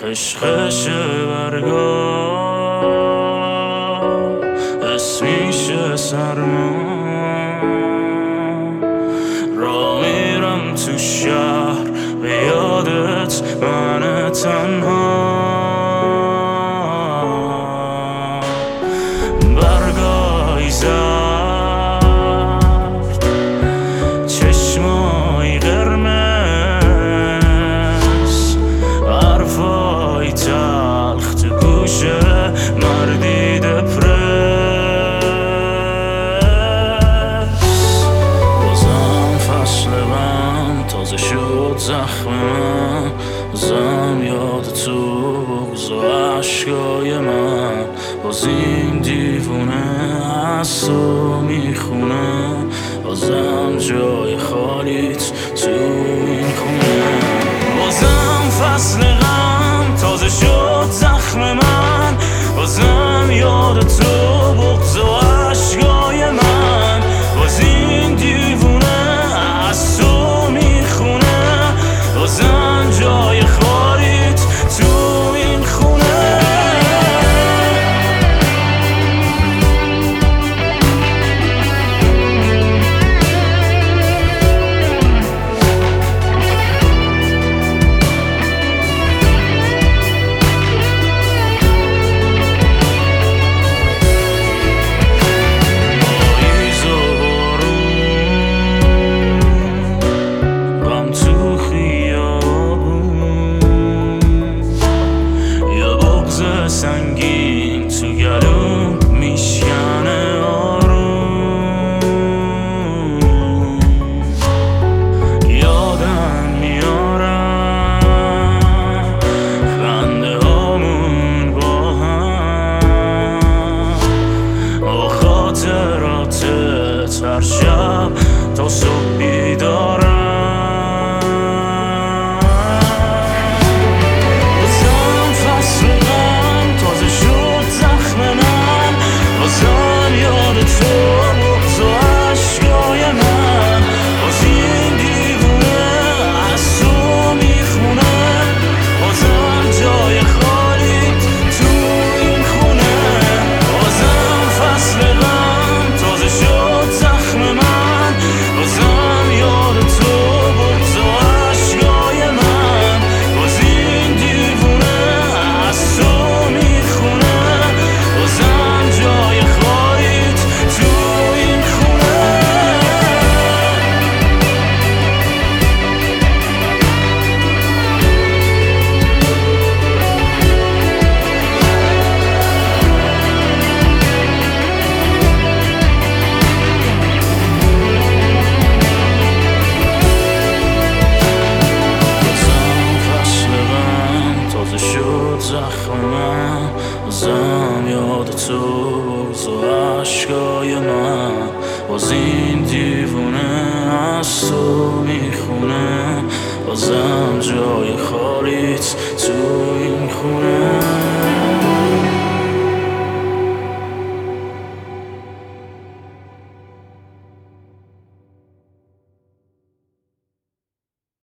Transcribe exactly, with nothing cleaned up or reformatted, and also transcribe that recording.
عشقش برگاه اسمیشه سرما را میرم تو شهر به یادت من تنها برگای زرد چشمای قرمز حرفای تلخ تو گوشه مردی دپرس بازم فصل من تازه شد زخم من بازم یاد تو بغض و عشقای من باز این دیوونه از تو میخونه بازم جای خالیت تو این خونه بازم فصل غم تازه شد زخم من بازم یاد تو بغض و عشقای من باز این دیوونه از تو میخونه بازم جای خالیت تو این خونه سنگین تو گلوم میشکنه آروم یادم میارم خنده هامون با هم و خاطراتت هر شب تا صبح بیدارم زخم من بازم یاد تو بغض و عشقای من باز این دیوونه از تو میخونه بازم جای خالی